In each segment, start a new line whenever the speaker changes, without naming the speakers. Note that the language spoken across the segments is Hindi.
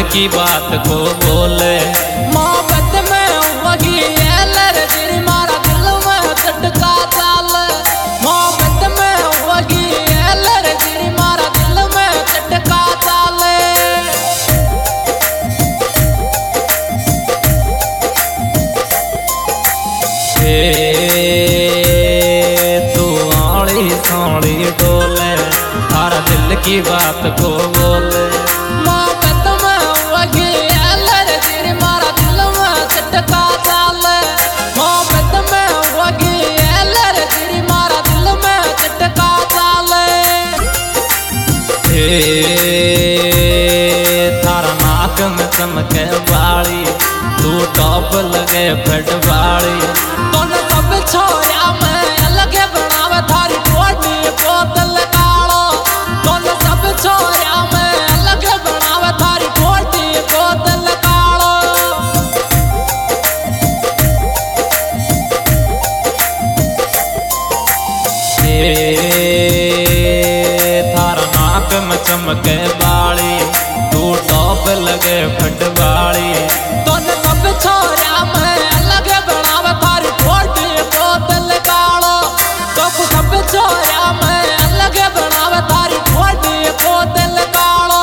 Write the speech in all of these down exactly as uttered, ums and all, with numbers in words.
की बात को बोले।
मोहब्बत में वही एलर तेरी मारा दिल में चटका चाल। मोहब्बत में वही एलर तेरी मारा दिल में चटका चाल।
तू आड़ी साड़ी डोले तारा दिल की बात को बोले।
मोहब्बत में वही एलर तेरी मारा दिल में चटका चाल। मोहब्बत में वही एलर तेरी मारा दिल में चटका चाल।
थारा नाक में चमके बाड़ी तू टॉप लगे फट बाड़ी।
तोने सब छोया में अलगे बनावे थारी टोटी बोतल कालो। तोने सब छोया में अलगे बनावे थारी टोटी बोतल कालो।
थारा नाक में चमके बाड़ी तू टॉप लगे फट बाड़ी।
तोने सब छोया में अलगे बनावे थारी टोटी बोतल कालो। तो सब छोया में अलगे बनावे थारी टोटी बोतल कालो।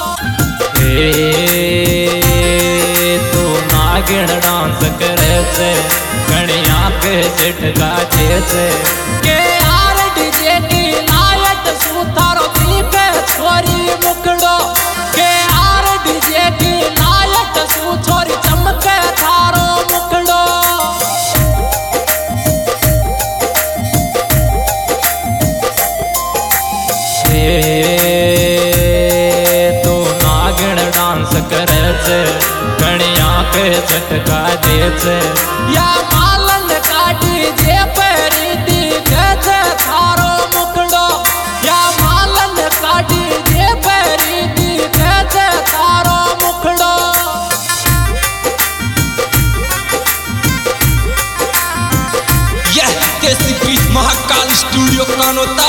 तू नागिन डांस करे से कणिया के झटका से
के आर डीजे की लाइट सुथारो दीपे छोरी मुकड़ो। के आर डीजे की लाइट सु छोरी चमके थारो मुकड़ो।
तू नागिन डांस करे से कणिया के झटका दे से।
या मालन काटी जे पेरी दी गजे थारो मुकड़ो। या मालन काटी जे पेरी दी गजे थारो मुकड़ो।
यह देसी बीट महाकाल स्टूडियो कानोता।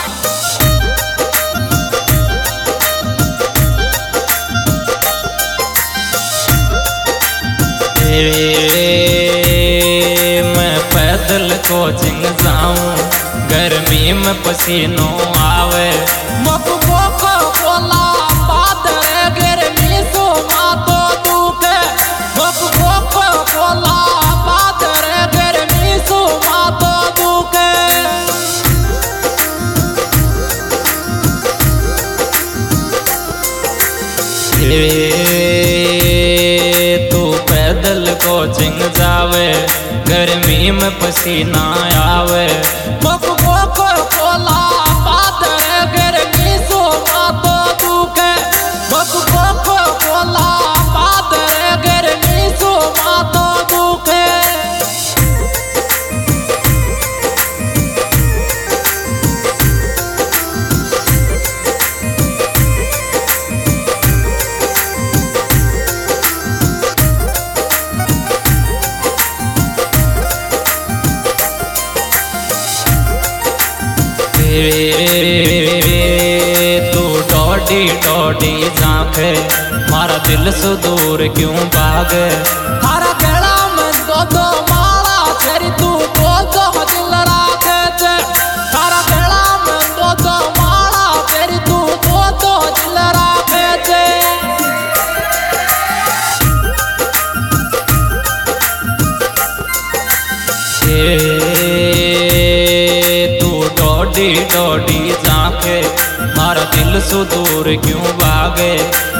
मैं पैदल कोचिंग जाऊं गर्मी में पसीनों आवे।
मक बोको बोला पादरे गर्मी सो मातो दुखे। मक बोको बोला पादरे गर्मी सो मातो दुखे।
तू पैदल कोचिंग जावे गर्मी में पसीना आवे।
मक बोको बोला पादरे गर्मी सो मातो दुखे। मक बोको बोला पादरे गर्मी सो मातो दुखे।
तू डोडी डोडी झांके मारा दिल से दूर क्यों भागे।
थारा गला में दो दो माला तेरी तू दो दो दिल राखे थे। थारा गला में दो दो माला तेरी तू दो दो दिल राखे थे।
तू डोडी डोडी झांके मारा दिल से दूर क्यों भागे।